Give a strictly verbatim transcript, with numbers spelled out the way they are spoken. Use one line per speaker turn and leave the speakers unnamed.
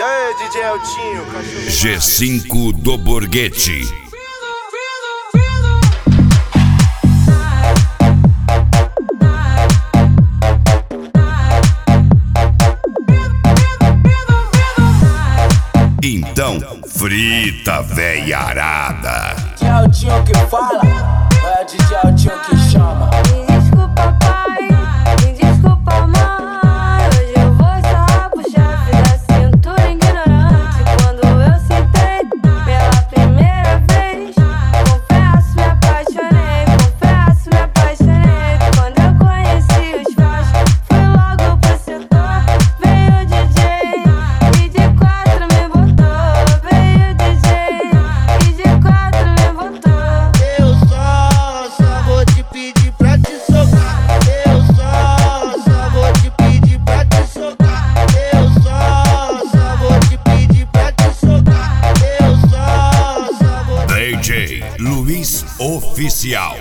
E aí, D J Eltinho, cachorro.
G cinco do Borghetti. Então, frita, véia arada.
D J Eltinho que fala, é D J Eltinho que chama.
Me desculpa, pai, me desculpa, mãe. Hoje eu vou só pro chefe da cintura ignorante. Quando eu sentei pela primeira vez, confesso, me apaixonei, confesso, me apaixonei. Quando eu conheci os faixas, fui logo pro setor. Veio o D J e de quatro me botou. Veio o D J e de quatro me botou.
Eu só, só vou te pedir pra te socar. Eu só, só vou te pedir pra te socar. Eu só, só vou te pedir pra te socar. Eu só, só vou.
D J Luiz Oficial.